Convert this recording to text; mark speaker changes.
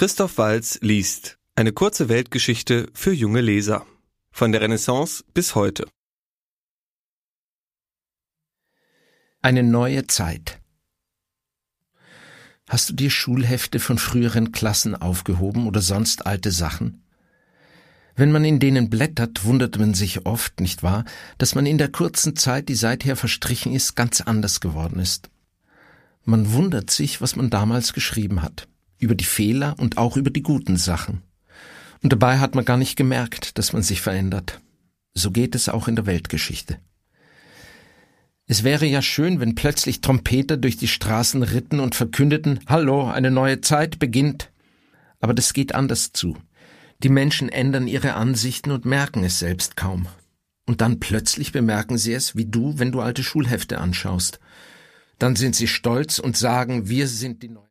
Speaker 1: Christoph Waltz liest eine kurze Weltgeschichte für junge Leser. Von der Renaissance bis heute.
Speaker 2: Eine neue Zeit. Hast du dir Schulhefte von früheren Klassen aufgehoben oder sonst alte Sachen? Wenn man in denen blättert, wundert man sich oft, nicht wahr, dass man in der kurzen Zeit, die seither verstrichen ist, ganz anders geworden ist. Man wundert sich, was man damals geschrieben hat, über die Fehler und auch über die guten Sachen. Und dabei hat man gar nicht gemerkt, dass man sich verändert. So geht es auch in der Weltgeschichte. Es wäre ja schön, wenn plötzlich Trompeter durch die Straßen ritten und verkündeten, »Hallo, eine neue Zeit beginnt.« Aber das geht anders zu. Die Menschen ändern ihre Ansichten und merken es selbst kaum. Und dann plötzlich bemerken sie es, wie du, wenn du alte Schulhefte anschaust. Dann sind sie stolz und sagen, wir sind die Neuen.